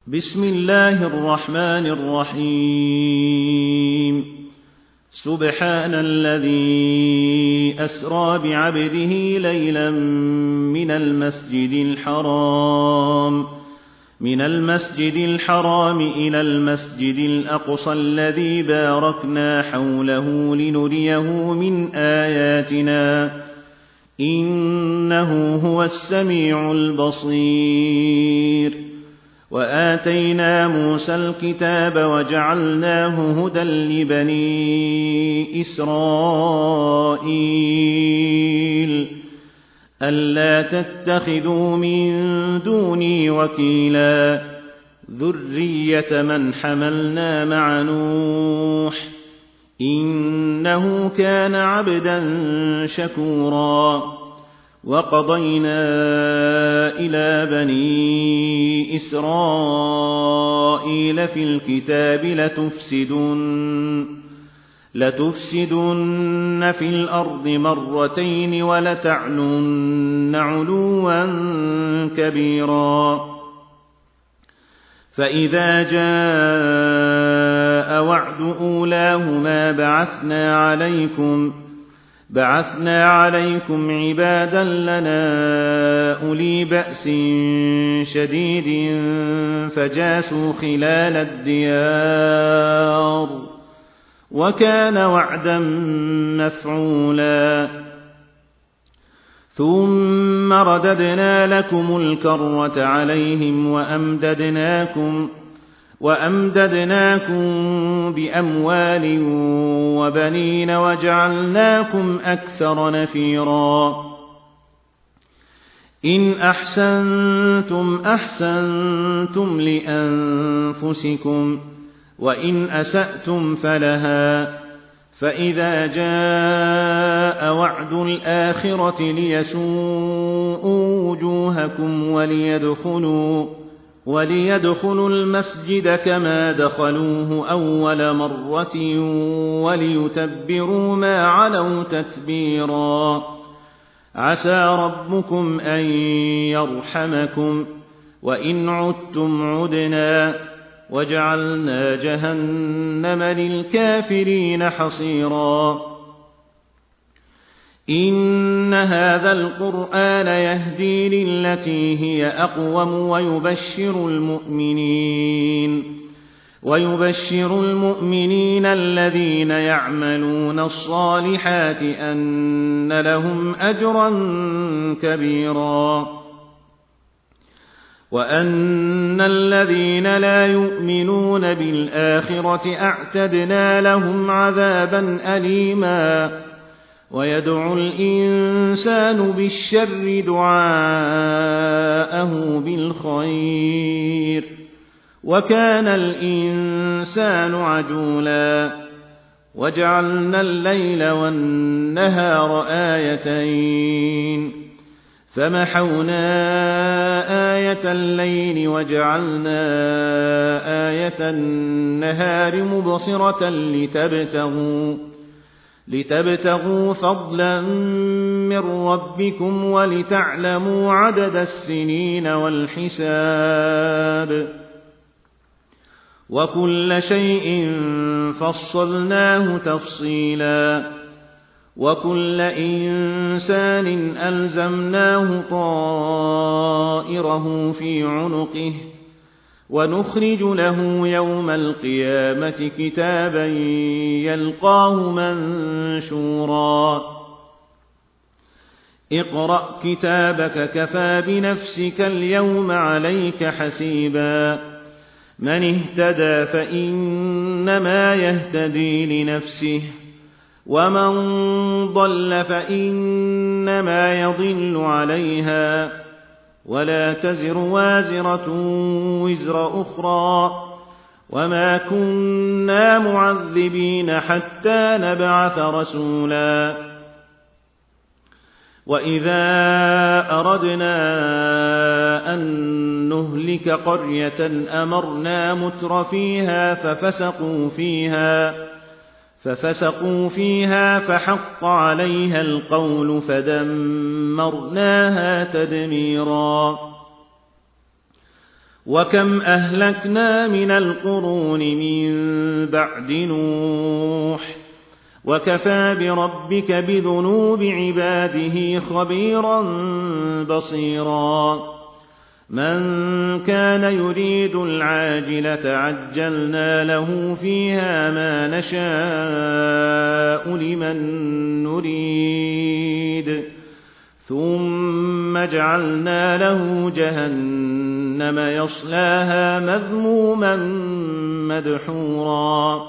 بسم الله الرحمن الرحيم. سبحان الذي أسرى بعبده ليلا من المسجد الحرام إلى المسجد الأقصى الذي باركنا حوله لنريه من آياتنا إنه هو السميع البصير. وآتينا موسى الكتاب وجعلناه هدى لبني إسرائيل ألا تتخذوا من دوني وكيلا ذرية من حملنا مع نوح إنه كان عبدا شكورا. وقضينا إلى بني إسرائيل في الكتاب لتفسدن في الأرض مرتين ولتعلن علوا كبيرا. فإذا جاء وعد أولاهما بعثنا عليكم عبادا لنا أولي بأس شديد فجاسوا خلال الديار وكان وعدا مفعولا. ثم رددنا لكم الكرة عليهم وأمددناكم بأموال وبنين وجعلناكم أكثر نفيرا. إن أحسنتم أحسنتم لأنفسكم وإن أسأتم فلها. فإذا جاء وعد الآخرة ليسوءوا وجوهكم وليدخلوا المسجد كما دخلوه أول مرة وليتبروا ما علوا تتبيرا. عسى ربكم أن يرحمكم وإن عدتم عدنا وجعلنا جهنم للكافرين حصيرا. إن هذا القرآن يهدي للتي هي أقوم ويبشر المؤمنين الذين يعملون الصالحات أن لهم أجرا كبيرا. وأن الذين لا يؤمنون بالآخرة أعتدنا لهم عذابا أليما. ويدعو الإنسان بالشر دعاءه بالخير وكان الإنسان عجولا. وجعلنا الليل والنهار آيتين فمحونا آية الليل وجعلنا آية النهار مبصرة لتبتغوا فضلا من ربكم ولتعلموا عدد السنين والحساب. وكل شيء فصلناه تفصيلا. وكل إنسان ألزمناه طائره في عنقه ونخرج له يوم القيامة كتابا يلقاه منشورا. اقرأ كتابك كفى بنفسك اليوم عليك حسيبا. من اهتدى فإنما يهتدي لنفسه ومن ضل فإنما يضل عليها ولا تزر وازرة وزر أخرى وما كنا معذبين حتى نبعث رسولا. وإذا أردنا أن نهلك قرية أمرنا متر فيها ففسقوا فيها فحق عليها القول فدمرناها تدميرا. وكم أهلكنا من القرون من بعد نوح وكفى بربك بذنوب عباده خبيرا بصيرا من كان يريد العاجلة عجلنا له فيها ما نشاء لمن نريد ثم جعلنا له جهنم يصلاها مذموما مدحورا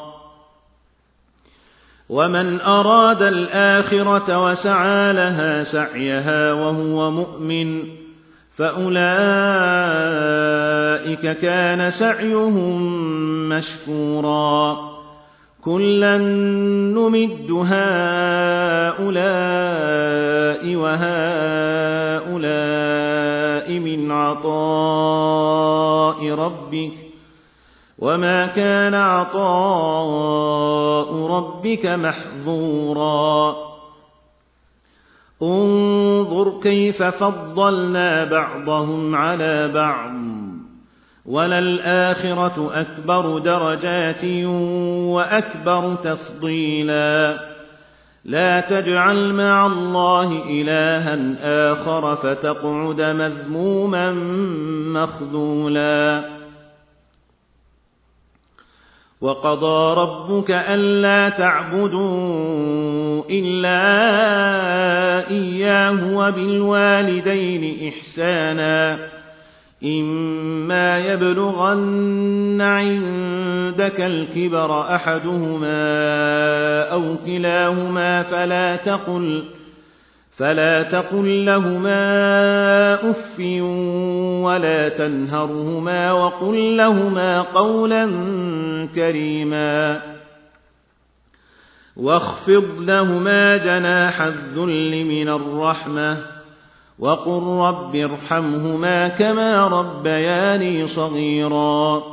ومن أراد الآخرة وسعى لها سعيها وهو مؤمن فأولئك كان سعيهم مشكورا كلا نمد هؤلاء وهؤلاء من عطاء ربك وما كان عطاء ربك محظورا انظر كيف فضلنا بعضهم على بعض وللآخرة أكبر درجات وأكبر تفضيلا لا تجعل مع الله إلها آخر فتقعد مذموما مخذولا وقضى ربك ألا تعبدوا إلا إياه وبالوالدين إحسانا إما يبلغن عندك الكبر أحدهما أو كلاهما فلا تقل لهما أف ولا تنهرهما وقل لهما قولا كريما واخفض لهما جناح الذل من الرحمة وقل رب ارحمهما كما ربياني صغيرا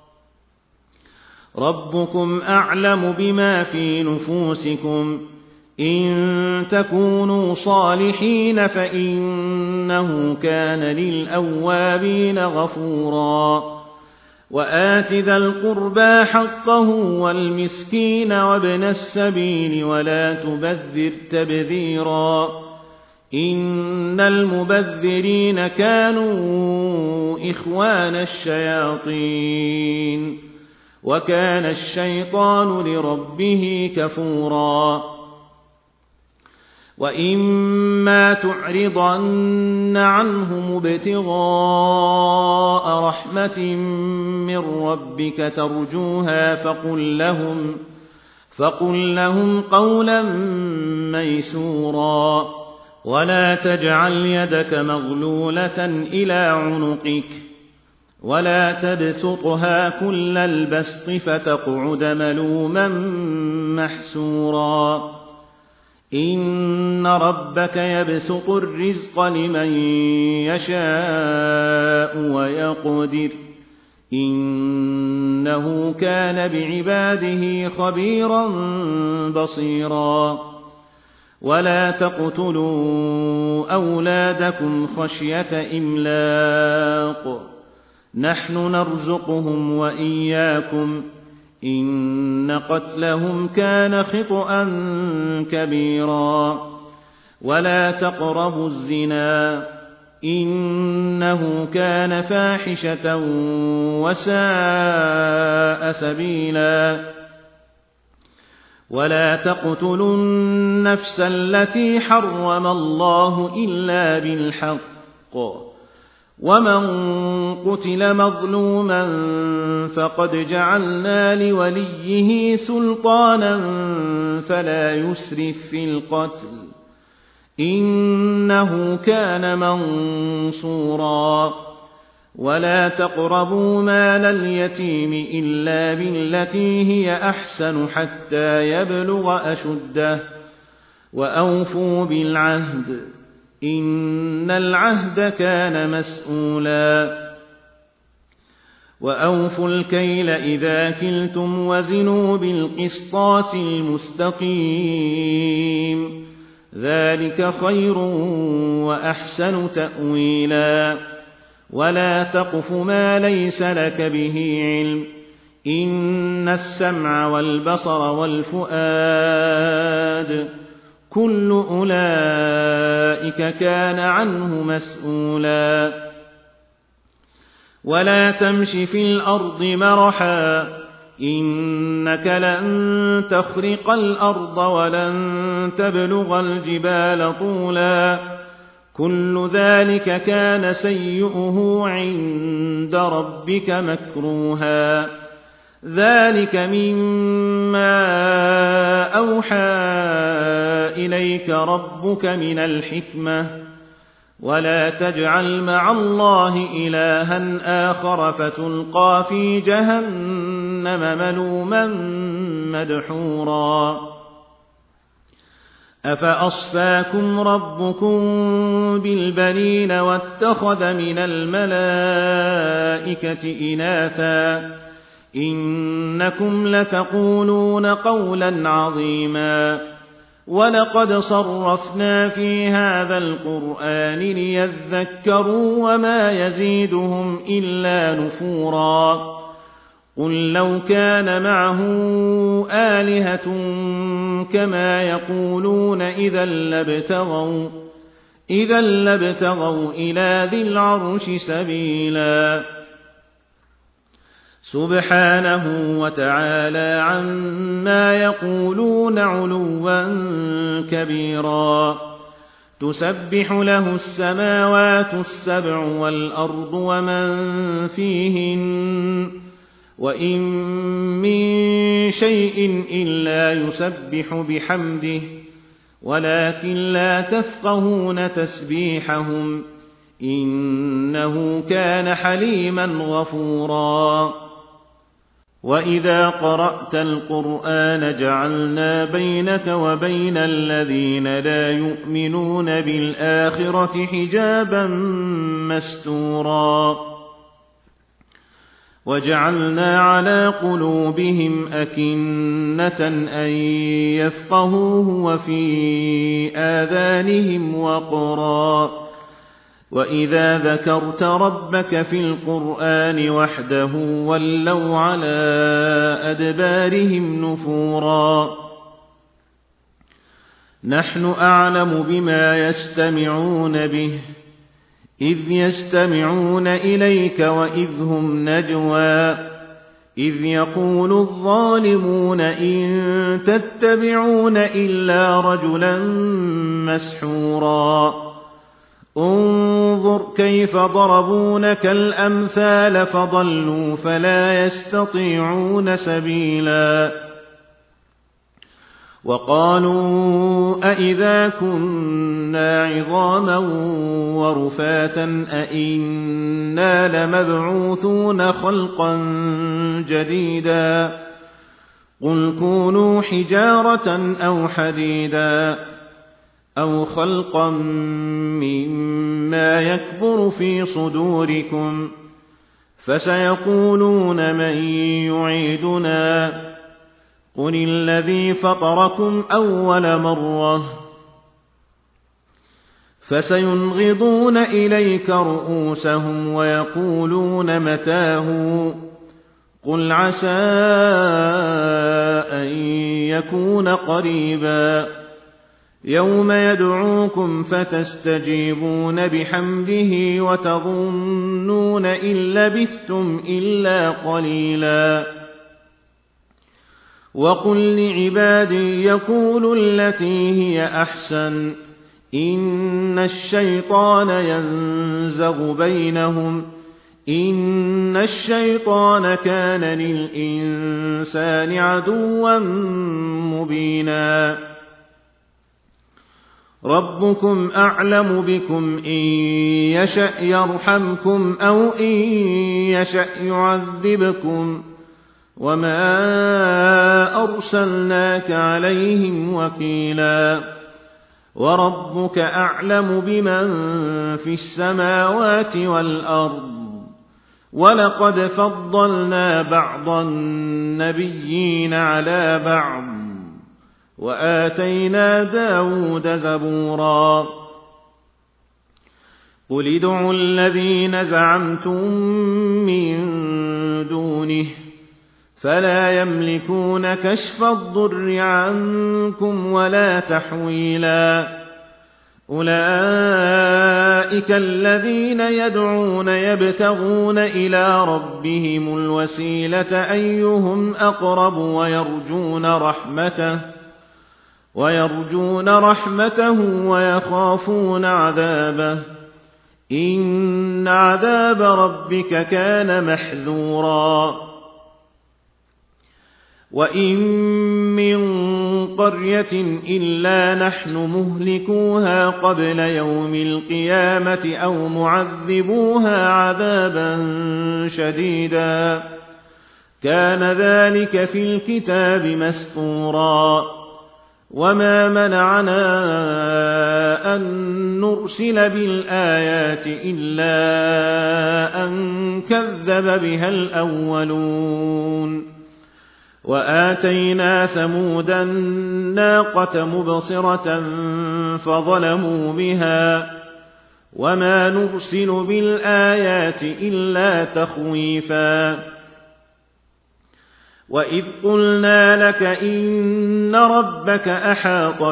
ربكم أعلم بما في نفوسكم إن تكونوا صالحين فإنه كان للأوابين غفورا وآت ذا القربى حقه والمسكين وابن السبيل ولا تبذر تبذيرا إن المبذرين كانوا إخوان الشياطين وكان الشيطان لربه كفورا وإما تعرضن عنهم ابتغاء رحمة من ربك ترجوها فقل لهم قولا ميسورا ولا تجعل يدك مغلولة إلى عنقك ولا تبسطها كل البسط فتقعد ملوما محسورا إن ربك يبسط الرزق لمن يشاء ويقدر إنه كان بعباده خبيرا بصيرا ولا تقتلوا أولادكم خشية إملاق نحن نرزقهم وإياكم إن قتلهم كان خطأ كبيرا ولا تقربوا الزنا إنه كان فاحشة وساء سبيلا ولا تقتلوا النفس التي حرم الله إلا بالحق ومن قتل مظلوما فقد جعلنا لوليه سلطانا فلا يسرف في القتل إنه كان منصورا ولا تقربوا مال اليتيم إلا بالتي هي أحسن حتى يبلغ أشده وأوفوا بالعهد إن العهد كان مسؤولا وأوفوا الكيل إذا كلتم وزنوا بالقسطاس المستقيم ذلك خير وأحسن تأويلا ولا تقف ما ليس لك به علم، إن السمع والبصر والفؤاد كل أولئك كان عنه مسؤولا. ولا تمش في الأرض مرحا، إنك لن تخرق الأرض ولن تبلغ الجبال طولا، كل ذلك كان سيئه عند ربك مكروها. ذلك مما أوحى إليك ربك من الحكمة، ولا تجعل مع الله إلها آخر فتلقى في جهنم ملوما مدحورا. أفأصفاكم ربكم بالبنين واتخذ من الملائكة إناثا، إنكم لتقولون قولا عظيما. ولقد صرفنا في هذا القرآن ليذكروا وما يزيدهم إلا نفورا. قل لو كان معه آلهة كما يقولون إذا لابتغوا إلى ذي العرش سبيلا. سبحانه وتعالى عما يقولون علوا كبيرا. تسبح له السماوات السبع والأرض ومن فيهن، وإن من شيء إلا يسبح بحمده ولكن لا تفقهون تسبيحهم، إنه كان حليما غفورا. وإذا قرأت القرآن جعلنا بينك وبين الذين لا يؤمنون بالآخرة حجابا مستورا، وجعلنا على قلوبهم أكنة أن يفقهوه وفي آذانهم وقرا، وإذا ذكرت ربك في القرآن وحده ولوا على أدبارهم نفورا. نحن أعلم بما يستمعون به إذ يستمعون إليك وإذ هم نجوى، إذ يقول الظالمون إن تتبعون إلا رجلا مسحورا. انظر كيف ضربوا لك الأمثال فضلوا فلا يستطيعون سبيلا. وقالوا أئذا كنا عظاما ورفاتا أئنا لمبعوثون خلقا جديدا. قل كونوا حجارة أو حديدا أو خلقا مما يكبر في صدوركم، فسيقولون من يعيدنا قل الذي فطركم أول مرة، فسينغضون إليك رؤوسهم ويقولون متاه، قل عسى أن يكون قريبا. يوم يدعوكم فتستجيبون بحمده وتظنون إن لبثتم إلا قليلا. وقل لعبادي يقولوا التي هي أحسن إن الشيطان ينزغ بينهم إن الشيطان كان للإنسان عدوا مبينا. ربكم أعلم بكم إن يشأ يرحمكم أو إن يشأ يعذبكم، وما أرسلناك عليهم وكيلا. وربك أعلم بمن في السماوات والأرض، ولقد فضلنا بعض النبيين على بعض وآتينا داود زبورا. قل ادعوا الذين زعمتم من دونه فلا يملكون كشف الضر عنكم ولا تحويلا أولئك الذين يدعون يبتغون إلى ربهم الوسيلة أيهم أقرب ويرجون رحمته ويخافون عذابه إن عذاب ربك كان محذورا وإن من قرية إلا نحن مهلكوها قبل يوم القيامة أو معذبوها عذابا شديدا كان ذلك في الكتاب مسطورا وما منعنا أن نرسل بالآيات إلا أن كذب بها الأولون وآتينا ثمود الناقة مبصرة فظلموا بها وما نرسل بالآيات إلا تخويفا وإذ قلنا لك إن ربك أحاط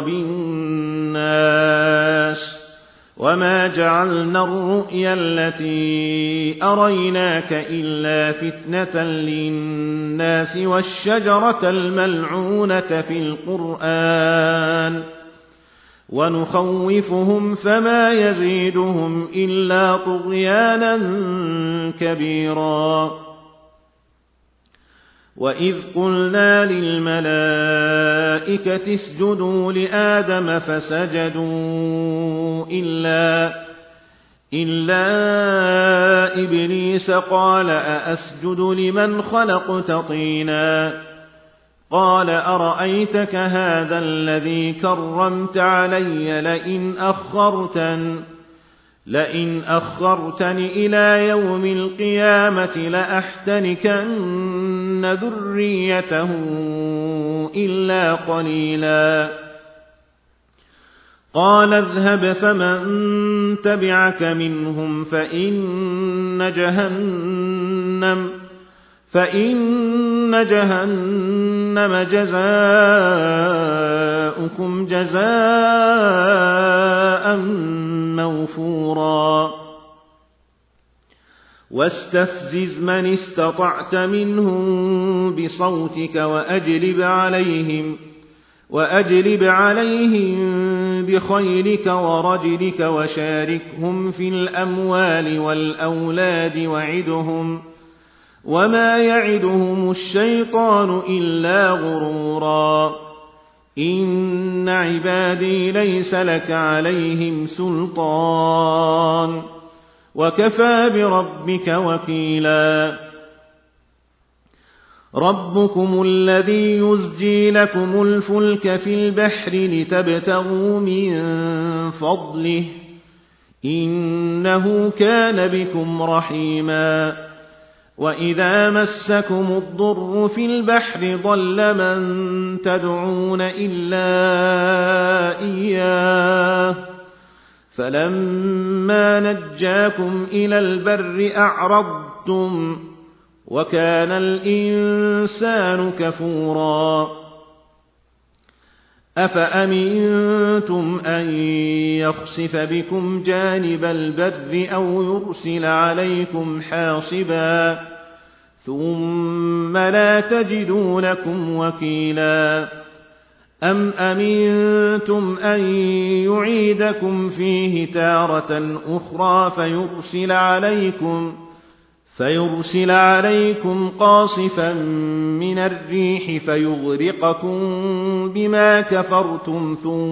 بالناس وما جعلنا الرؤيا التي أريناك إلا فتنة للناس والشجرة الملعونة في القرآن ونخوفهم فما يزيدهم إلا طغيانا كبيرا وإذ قلنا للملائكة اسجدوا لآدم فسجدوا إلا إبليس قال أأسجد لمن خلقت طينا قال أرأيتك هذا الذي كرمت علي لئن أخرتني إلى يوم القيامة لأحتنكن ذريته إلا قليلا قال اذهب فمن تبعك منهم فإن جهنم جزاؤكم جزاء موفورا واستفزز من استطعت منهم بصوتك وأجلب عليهم بخيلك ورجلك وشاركهم في الأموال والأولاد وعدهم وما يعدهم الشيطان إلا غرورا إن عبادي ليس لك عليهم سلطان وكفى بربك وكيلا ربكم الذي يزجي لكم الفلك في البحر لتبتغوا من فضله إنه كان بكم رحيما وإذا مسكم الضر في البحر ضل من تدعون إلا إياه فلما نجاكم إلى البر أعرضتم وكان الإنسان كفورا أفأمنتم أن يخسف بكم جانب البر أو يرسل عليكم حاصبا ثم لا تجدوا لكم وكيلا أم أمنتم أن يعيدكم فيه تارة أخرى فيرسل عليكم قاصفا من الريح فيغرقكم بما كفرتم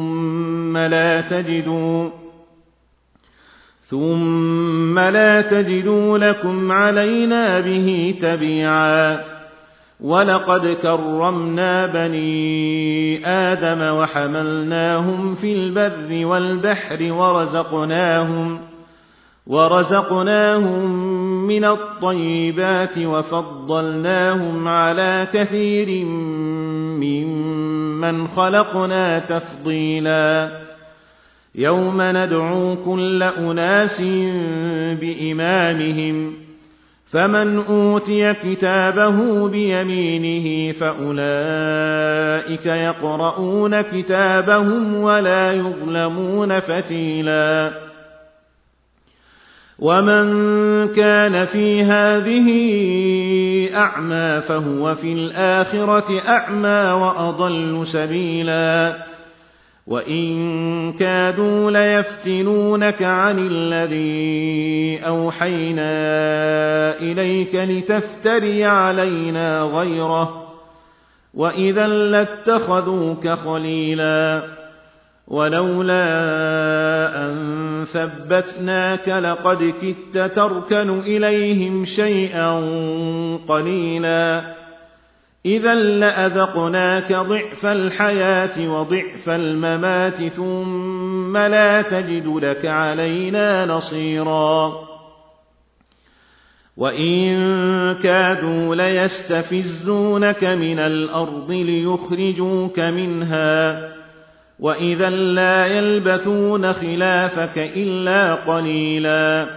ثم لا تجدوا لكم علينا به تبيعا ولقد كرمنا بني آدم وحملناهم في البر والبحر ورزقناهم من الطيبات وفضلناهم على كثير ممن خلقنا تفضيلا يوم ندعو كل أناس بإمامهم فمن أوتي كتابه بيمينه فأولئك يقرؤون كتابهم ولا يظلمون فتيلا ومن كان في هذه أعمى فهو في الآخرة أعمى وأضل سبيلا وإن كادوا ليفتنونك عن الذي أوحينا إليك لتفتري علينا غيره وإذا لاتخذوك خليلا ولولا أن ثبتناك لقد كدت تركن إليهم شيئا قليلا إذا لأذقناك ضعف الحياة وضعف الممات ثم لا تجد لك علينا نصيرا وإن كادوا ليستفزونك من الأرض ليخرجوك منها وإذا لا يلبثون خلافك إلا قليلا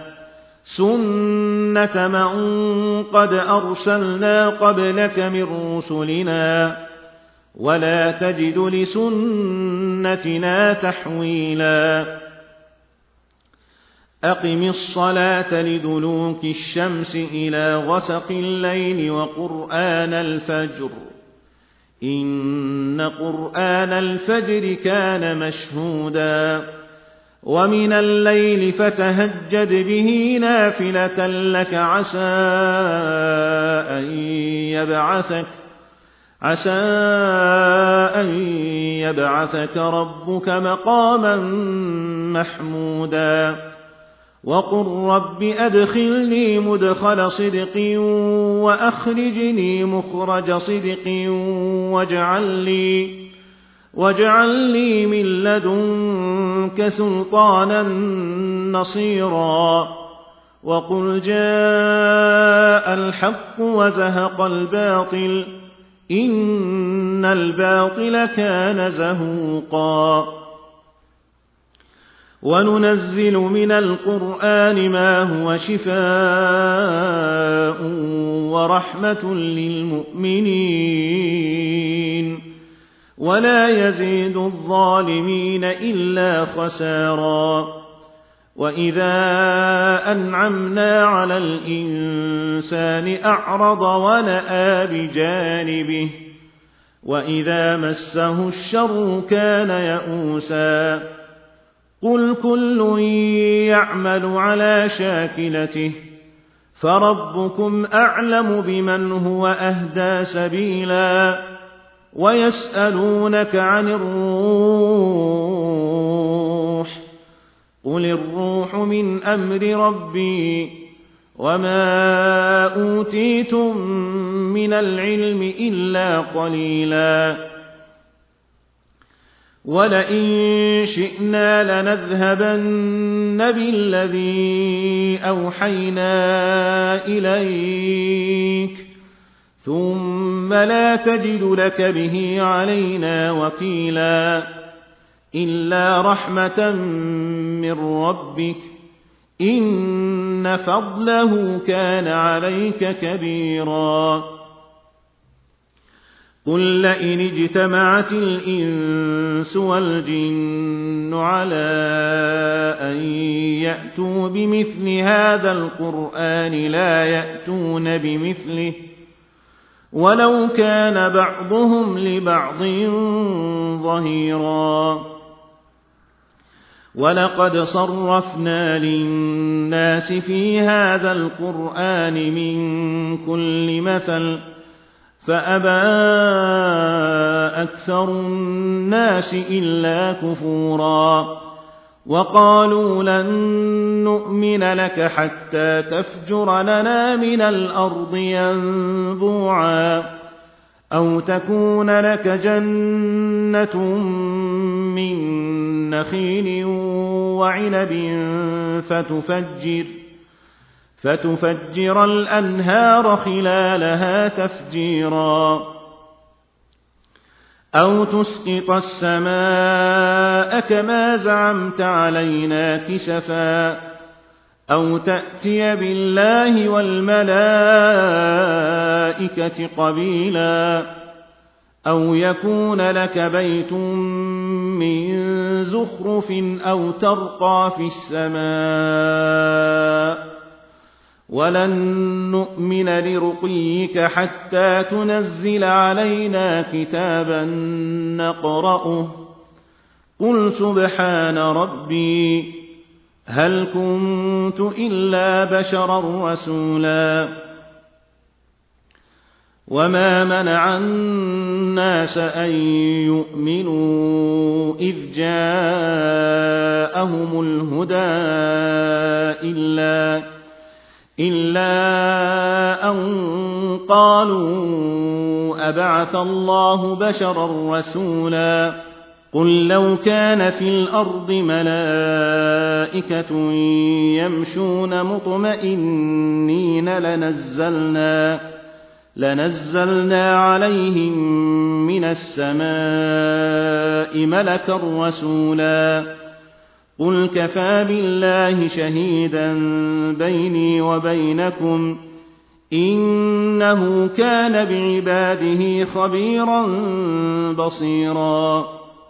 سنة من قد أرسلنا قبلك من رسلنا ولا تجد لسنتنا تحويلا أقم الصلاة لدلوك الشمس إلى غسق الليل وقرآن الفجر إن قرآن الفجر كان مشهودا ومن الليل فتهجد به نافلة لك عسى أن يبعثك ربك مقاما محمودا وقل رب أدخلني مدخل صدق وأخرجني مخرج صدق واجعل لي من لدنك سلطانا نصيرا وقل جاء الحق وزهق الباطل إن الباطل كان زهوقا وننزل من القرآن ما هو شفاء ورحمة للمؤمنين ولا يزيد الظالمين إلا خسارا وإذا أنعمنا على الإنسان أعرض ونأى بجانبه وإذا مسه الشر كان يئوسا قل كل يعمل على شاكلته فربكم أعلم بمن هو أهدى سبيلا ويسألونك عن الروح قل الروح من أمر ربي وما أوتيتم من العلم إلا قليلا ولئن شئنا لنذهبن بالذي أوحينا إليك ثم لا تجد لك به علينا وكيلا إلا رحمة من ربك إن فضله كان عليك كبيرا قل لئن اجتمعت الإنس والجن على أن يأتوا بمثل هذا القرآن لا يأتون بمثله ولو كان بعضهم لبعض ظهيرا ولقد صرفنا للناس في هذا القرآن من كل مثل فأبى أكثر الناس إلا كفورا وقالوا لن نؤمن لك حتى تفجر لنا من الأرض ينبوعا أو تكون لك جنة من نخيل وعنب فتفجر الأنهار خلالها تفجيرا أو تسقط السماء كما زعمت علينا كسفا أو تأتي بالله والملائكة قبيلا أو يكون لك بيت من زخرف أو ترقى في السماء ولن نؤمن لرقيك حتى تنزل علينا كتابا نقرأه قل سبحان ربي هل كنت إلا بشرا رسولا وما منع الناس أن يؤمنوا إذ جاءهم الهدى إلا أن قالوا أبعث الله بشرا رسولا قل لو كان في الأرض ملائكة يمشون مطمئنين لنزلنا عليهم من السماء ملكا رسولا قل كفى بالله شهيدا بيني وبينكم إنه كان بعباده خبيرا بصيرا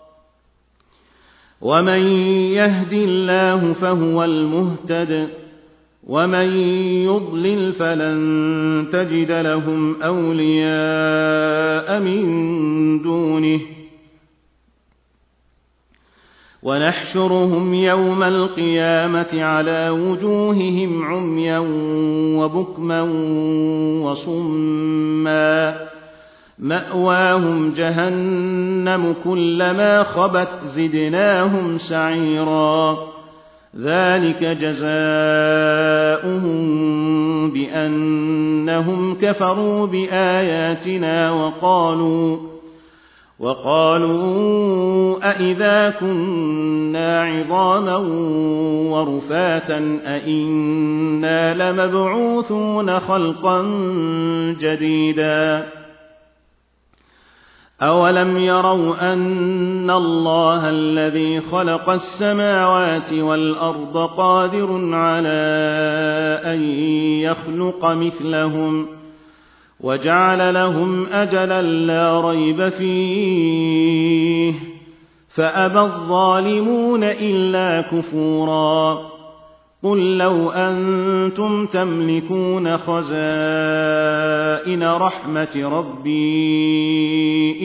ومن يهد الله فهو المهتد ومن يضلل فلن تجد لهم أولياء من دونه ونحشرهم يوم القيامة على وجوههم عميا وبكما وصما مأواهم جهنم كلما خبت زدناهم سعيرا ذلك جزاؤهم بأنهم كفروا بآياتنا وقالوا أئذا كنا عظاما ورفاتا أئنا لمبعوثون خلقا جديدا أولم يروا أن الله الذي خلق السماوات والأرض قادر على أن يخلق مثلهم وجعل لهم أجلا لا ريب فيه فأبى الظالمون إلا كفورا قل لو أنتم تملكون خزائن رحمة ربي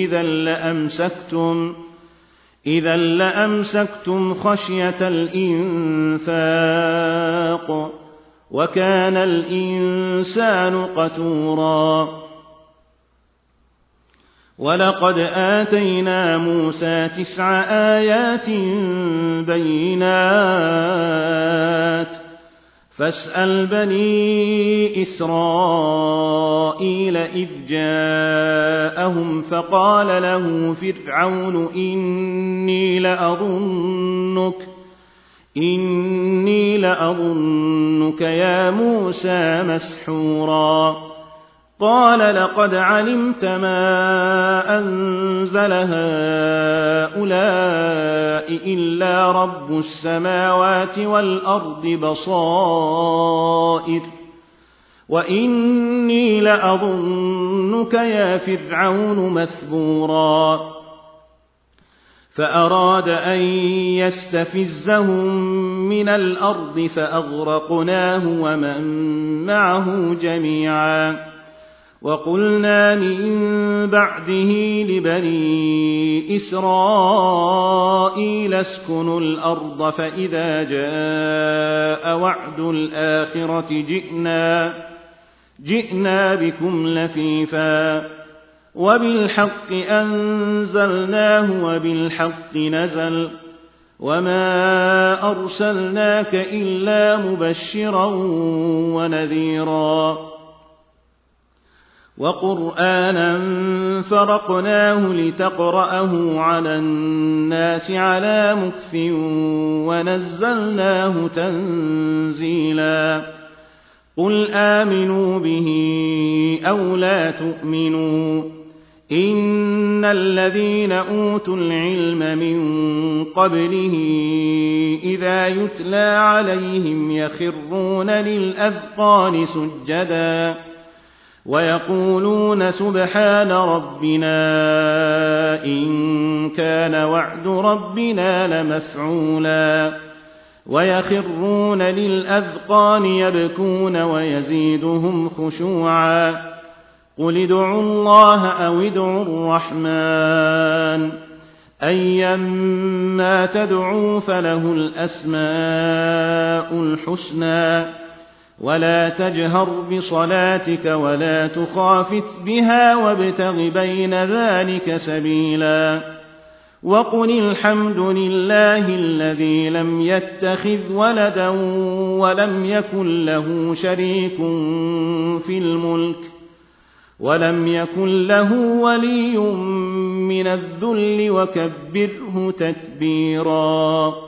إذا لأمسكتم خشية الإنفاق وكان الإنسان قتورا ولقد آتينا موسى 9 آيات بينات فاسأل بني إسرائيل إذ جاءهم فقال له فرعون إني لأظنك يا موسى مسحورا قال لقد علمت ما أنزل هؤلاء إلا رب السماوات والأرض بصائر وإني لأظنك يا فرعون مثبورا فأراد أن يستفزهم من الأرض فأغرقناه ومن معه جميعا وقلنا من بعده لبني إسرائيل اسكنوا الأرض فإذا جاء وعد الآخرة جئنا بكم لفيفا وبالحق أنزلناه وبالحق نزل وما أرسلناك إلا مبشرا ونذيرا وقرآنا فرقناه لتقرأه على الناس على مكث ونزلناه تنزيلا قل آمنوا به أو لا تؤمنوا إن الذين أوتوا العلم من قبله إذا يتلى عليهم يخرون للأذقان سجدا ويقولون سبحان ربنا إن كان وعد ربنا لمفعولا ويخرون للأذقان يبكون ويزيدهم خشوعا قل ادعوا الله أو ادعوا الرحمن أيما تدعوا فله الأسماء الحسنى ولا تجهر بصلاتك ولا تخافت بها وابتغ بين ذلك سبيلا وقل الحمد لله الذي لم يتخذ ولدا ولم يكن له شريك في الملك ولم يكن له ولي من الذل وكبره تكبيرا.